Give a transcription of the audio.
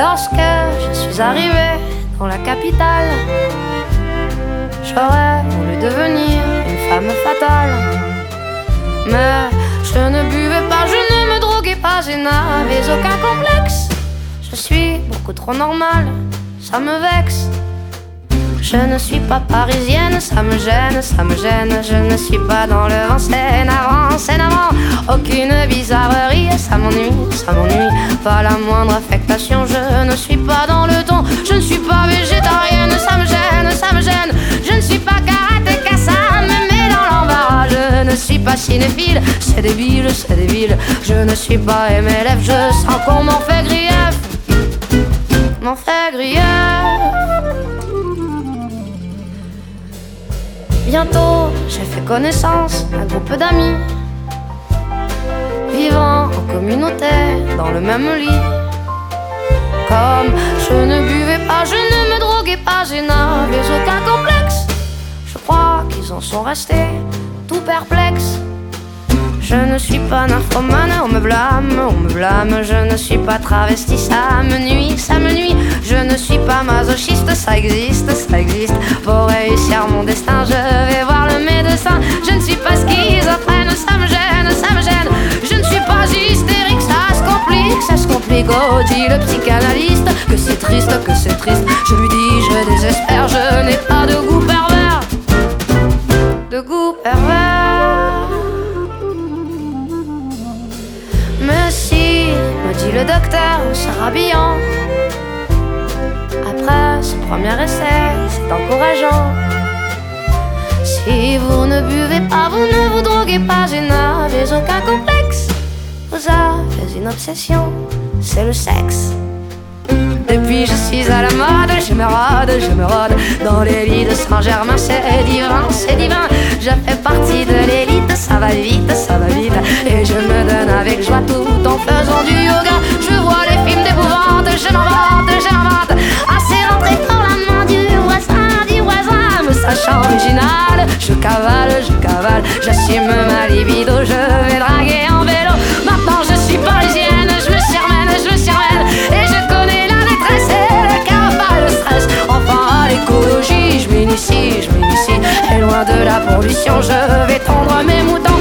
Lorsque je suis arrivée dans la capitale, j'aurais voulu devenir une femme fatale. Mais je ne buvais pas, je ne me droguais pas, je n'avais aucun complexe. Je suis beaucoup trop normale, ça me vexe. Je ne suis pas parisienne, ça me gêne, ça me gêne. Je ne suis pas dans le vent, c'est navrant. Aucune bizarrerie, ça m'ennuie, ça m'ennuie. Pas la moindre affectation, je ne suis pas dans le ton. Je ne suis pas végétarienne, ça me gêne, ça me gêne. Je ne suis pas karatéka, ça me met dans l'embarras. Je ne suis pas cinéphile, c'est débile, c'est débile. Je ne suis pas MLF, je sens qu'on m'en fait grief. M'en fait grief. Bientôt, j'ai fait connaissance d'un groupe d'amis vivant en communauté dans le même lit. Comme je ne buvais pas, je ne me droguais pas, je n'avais aucun complexe. Je crois qu'ils en sont restés tout perplexes. Je ne suis pas nymphomane, on me blâme. Je ne suis pas travesti, ça me nuit, ça me nuit. Je ne suis pas masochiste, ça existe, ça existe. Pour réussir mon destin, je vais voir le médecin. Je ne suis pas schizophrène, ça me gêne, ça me gêne. Je ne suis pas hystérique, ça se complique, ça se complique. Oh, dit le psychanalyste que c'est triste, que c'est triste. Je lui dis, je désespère, je n'ai pas de goût pervers. De goût pervers. Mais si, me dit le docteur en se rhabillant, après ce premier essai, c'est encourageant. Si vous ne buvez pas, vous ne vous droguez pas, je n'avais aucun complexe. Vous avez une obsession, c'est le sexe. Depuis je suis à la mode, je me rôde dans les lits de Saint-Germain, c'est divin, c'est divin. Je fais partie de l'élite, ça va vite, ça va vite. Et je me donne avec joie tout en faisant du yoga. Je vois les films d'épouvante, je m'invente. Assez rentré dans la main du voisin, me sachant original. Je cavale, j'assume ma libido. Je vais draguer en vélo, maintenant je suis parisienne. Je me s'y remène, et je connais la détresse et le cafard, le stress. Enfin à l'écologie, je m'initie. Et loin de la pollution, je vais tendre mes moutons.